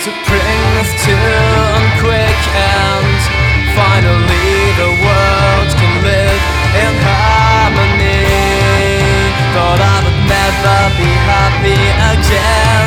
to bring us to a quick end. Finally the world can live in harmony. Thought I would never be happy again.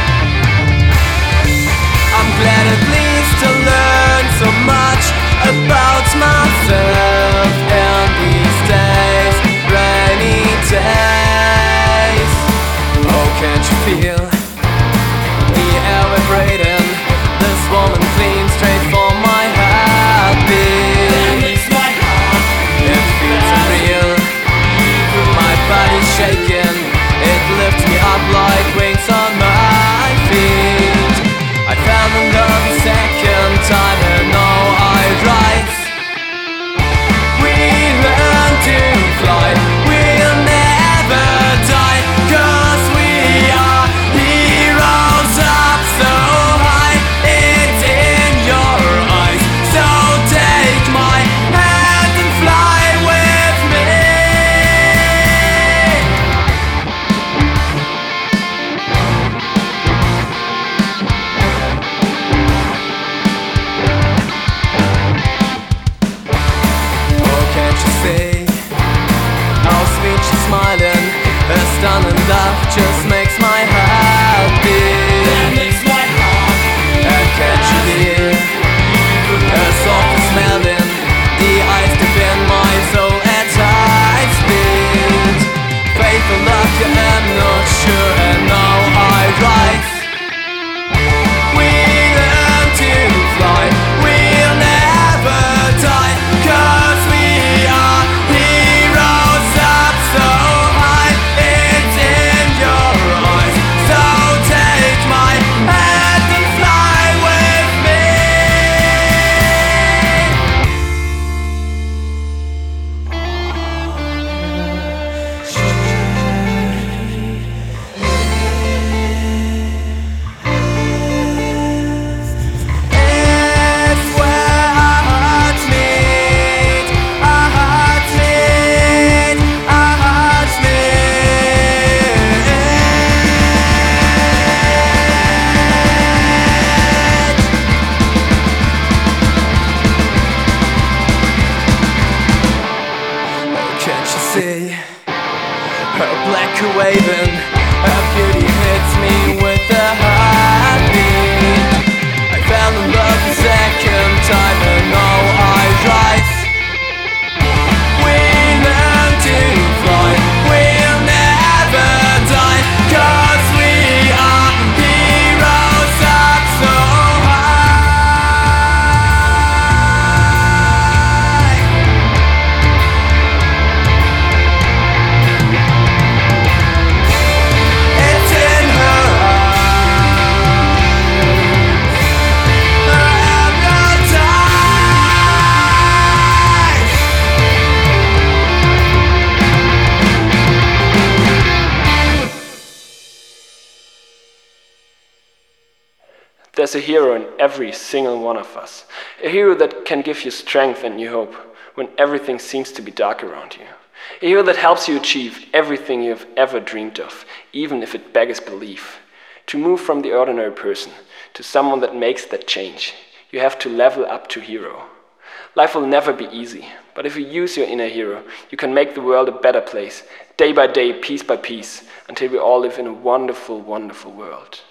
I'm glad at least to learn so much about myself in these days, rainy days. Oh, can't you feel the air vibrating? This woman cleans straight for my heartbeat. It feels unreal, my body's shaking. It lifts me up like wings on my feet. I fell in love the second time and now I rise. We learn to fly, we'll never die, 'cause we are heroes up so high. It's in your eyes, so take my hand and fly with me. How sweet she's smiling, her stunning laugh just makes my heart beat. And can't you hear her soft smelling, the ice deep in my soul at high speed. Faith or luck, I'm not sure, and now I rise. We learn to fly, we'll never die, 'cause we are heroes up so high. It's in your eyes, so take my hand and fly with me. It's where our hearts meet, our hearts meet, our hearts meet. Oh, can't you see her black waving? Her beauty hits me with a heartbeat. I fell in love the second time and now I rise. We learn to fly, we'll never die, 'cause we are heroes up so high. It's in her eyes, her emerald eyes. There's a hero in every single one of us. A hero that can give you strength and new hope when everything seems to be dark around you. A hero that helps you achieve everything you've ever dreamed of, even if it beggars belief. To move from the ordinary person to someone that makes that change, you have to level up to hero. Life will never be easy, but if you use your inner hero, you can make the world a better place, day by day, piece by piece, until we all live in a wonderful, wonderful world.